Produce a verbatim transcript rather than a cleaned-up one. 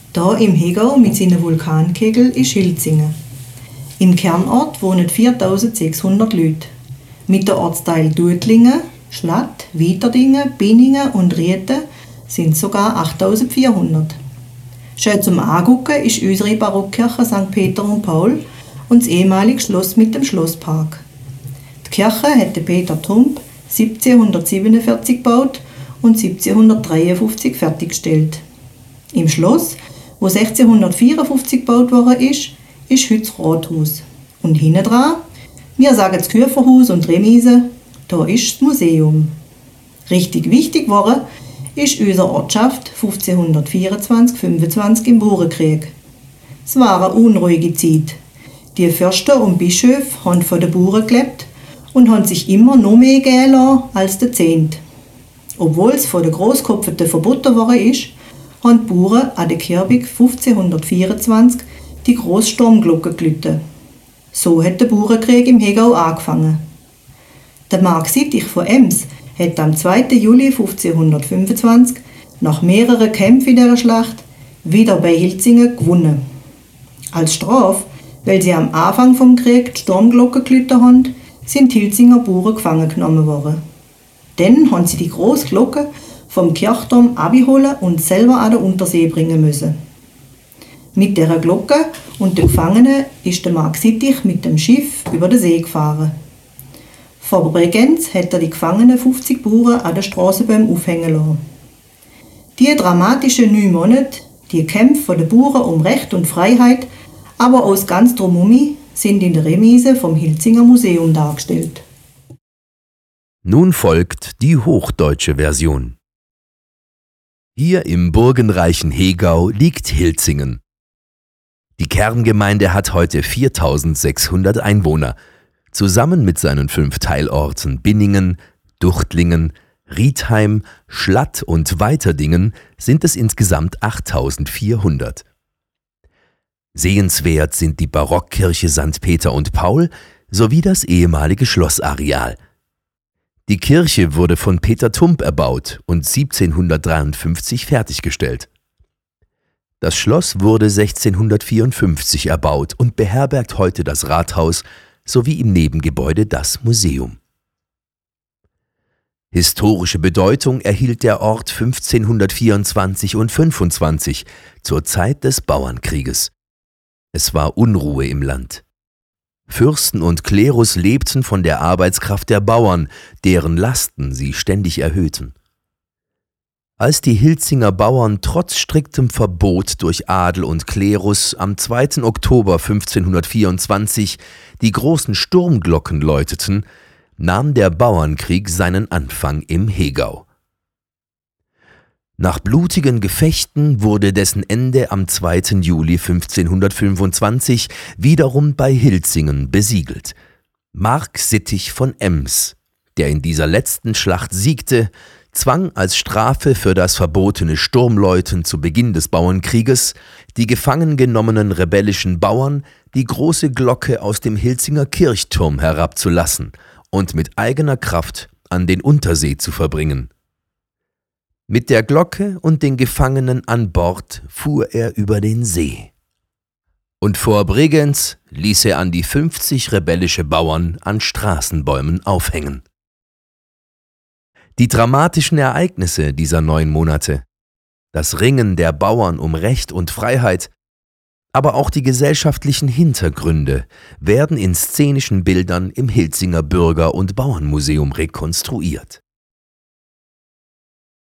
Da im Hegau mit seinen Vulkankegeln ist Hilzingen. Im Kernort wohnen viertausendsechshundert Leute. Mit der Ortsteil Dudlingen, Schlatt, Wieterdingen, Binningen und Rieten sind sogar achttausendvierhundert. Schön zum Angucken ist unsere Barockkirche Sankt Peter und Paul und das ehemalige Schloss mit dem Schlosspark. Die Kirche hat Peter Tump siebzehnhundertsiebenundvierzig gebaut und siebzehnhundertdreiundfünfzig fertiggestellt. Im Schloss, wo sechzehnhundertvierundfünfzig gebaut worden ist, ist heute das Rathaus. Und hinten dran, wir sagen das Küferhaus und Remise, da ist das Museum. Richtig wichtig geworden ist unsere Ortschaft fünfzehnhundertvierundzwanzig fünfundzwanzig im Bauernkrieg. Es war eine unruhige Zeit. Die Fürsten und Bischöfe haben von den Bauern gelebt und haben sich immer noch mehr geben lassen als der Zehnt. Obwohl es von den Grosskopften verboten worden ist, haben die Bauern an der Kirbig fünfzehnhundertvierundzwanzig die grosse Sturmglocke geläutet. So hat der Bauernkrieg im Hegau angefangen. Der Mark Sittich von Ems hat am zweiten Juli fünfzehnhundertfünfundzwanzig nach mehreren Kämpfen in dieser Schlacht wieder bei Hilzingen gewonnen. Als Strafe, weil sie am Anfang vom Krieg die Sturmglocke geläutet haben, sind die Hilzinger Bauern gefangen genommen worden. Dann haben sie die grosse Glocke vom Kirchturm abholen und selber an den Untersee bringen müssen. Mit dieser Glocke und den Gefangenen ist der Mark Sittich mit dem Schiff über den See gefahren. Vor Bregenz hat er die gefangenen fünfzig Bauern an den Strassenbäumen aufhängen lassen. Die dramatischen neun Monate, die Kämpfe der Bauern um Recht und Freiheit, aber aus ganz drumherum, sind in der Remise vom Hilzinger Museum dargestellt. Nun folgt die hochdeutsche Version. Hier im burgenreichen Hegau liegt Hilzingen. Die Kerngemeinde hat heute viertausendsechshundert Einwohner. Zusammen mit seinen fünf Teilorten Binningen, Duchtlingen, Riedheim, Schlatt und Weiterdingen sind es insgesamt achttausendvierhundert. Sehenswert sind die Barockkirche Sankt Peter und Paul sowie das ehemalige Schlossareal. Die Kirche wurde von Peter Tump erbaut und siebzehnhundertdreiundfünfzig fertiggestellt. Das Schloss wurde sechzehnhundertvierundfünfzig erbaut und beherbergt heute das Rathaus sowie im Nebengebäude das Museum. Historische Bedeutung erhielt der Ort fünfzehnhundertvierundzwanzig und fünfundzwanzig zur Zeit des Bauernkrieges. Es war Unruhe im Land. Fürsten und Klerus lebten von der Arbeitskraft der Bauern, deren Lasten sie ständig erhöhten. Als die Hilzinger Bauern trotz striktem Verbot durch Adel und Klerus am zweiten Oktober fünfzehnhundertvierundzwanzig die großen Sturmglocken läuteten, nahm der Bauernkrieg seinen Anfang im Hegau. Nach blutigen Gefechten wurde dessen Ende am zweiten Juli fünfzehnhundertfünfundzwanzig wiederum bei Hilzingen besiegelt. Mark Sittich von Ems, der in dieser letzten Schlacht siegte, zwang als Strafe für das verbotene Sturmläuten zu Beginn des Bauernkrieges die gefangen genommenen rebellischen Bauern, die große Glocke aus dem Hilzinger Kirchturm herabzulassen und mit eigener Kraft an den Untersee zu verbringen. Mit der Glocke und den Gefangenen an Bord fuhr er über den See. Und vor Bregenz ließ er an die fünfzig rebellische Bauern an Straßenbäumen aufhängen. Die dramatischen Ereignisse dieser neun Monate, das Ringen der Bauern um Recht und Freiheit, aber auch die gesellschaftlichen Hintergründe werden in szenischen Bildern im Hilzinger Bürger- und Bauernmuseum rekonstruiert.